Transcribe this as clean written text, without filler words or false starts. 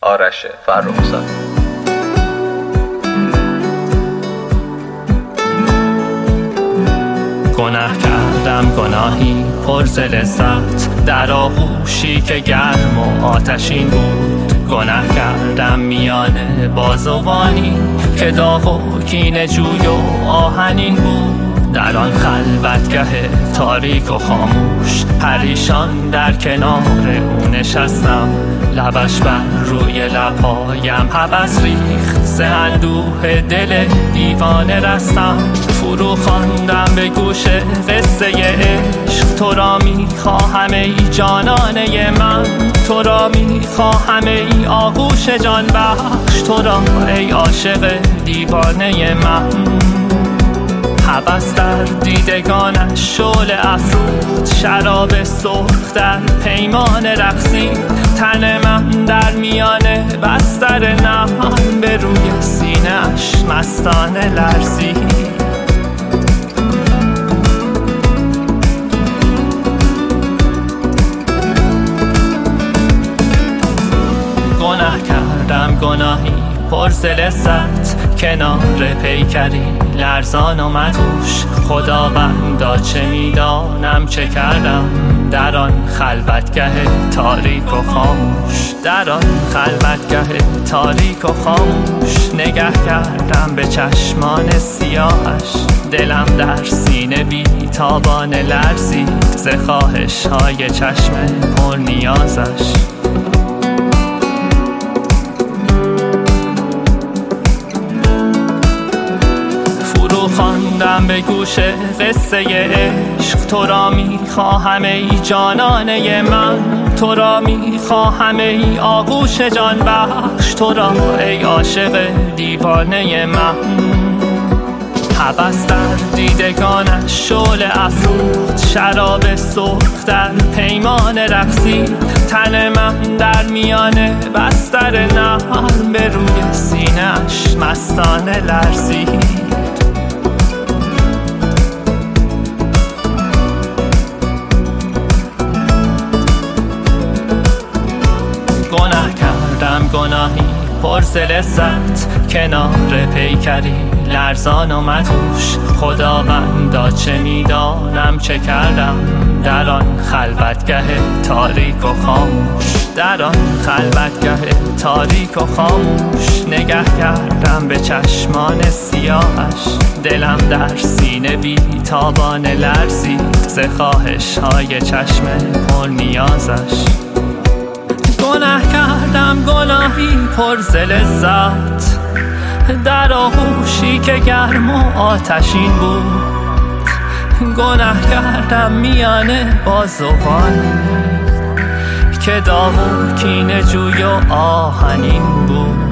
آرش فرخزاد. گناه کردم گناهی پر ز لذت، در آغوشی که گرم و آتشین بود. گناه کردم میان بازوانی که داغ و کینه جوی و آهنین بود. در آن خلوتگه تاریک و خاموش پریشان در کنار او نشستم. لبش بر روی لبهایم هوس ریخت، ز اندوه دل دیوانه رستم. فرو خواندم به گوش قصه عشق، تو را میخواهم ای جانانه من، تو را میخواهم ای آغوش جان بخش، تو را ای عاشق دیوانه من. هوس در دیدگانش شعله افروخت، شراب سرخ در پیمان رقصی. تن من در میان بستر نهان، به روی سینه‌اش مستانه لرزی. گناه کردم گناهی پر ز لذت، کنار پیکری لرزان و مدهوش. خداوندا چه میدانم چه کردم در آن خلوتگه تاریک و خاموش، در آن خلوتگه تاریک و خاموش. نگه کردم به چشمان سیاهش، دلم در سینه بی تابانه لرزید ز خواهش های چشم پر نیازش. خواندم به گوش قصه عشق، تو را میخواهم ای جانانه من، تو را میخواهم ای آغوش جان بخش، تو را ای عاشق دیوانه من. هوس در دیدگانش شعله افروخت، شراب سرخ در پیمان رقصی. تن من در میان بستر نهان، به روی سینه‌اش مستانه لرزید. گناه کردم گناهی پر ز لذت، کنار پیکری لرزان و مدهوش. خداوندا چه میدانم چه کردم در آن خلوتگه تاریک و خاموش، در آن خلوتگه تاریک و خاموش. نگه کردم به چشمان سیاهش، دلم در سینه بی تابانه لرزید ز خواهش های چشم پر نیازش. گناه کردم گناهی پر ز لذت، در آغوشی که گرم و آتشین بود. گناه کردم میان بازوانی که داغ و کینه جوی و آهنین بود.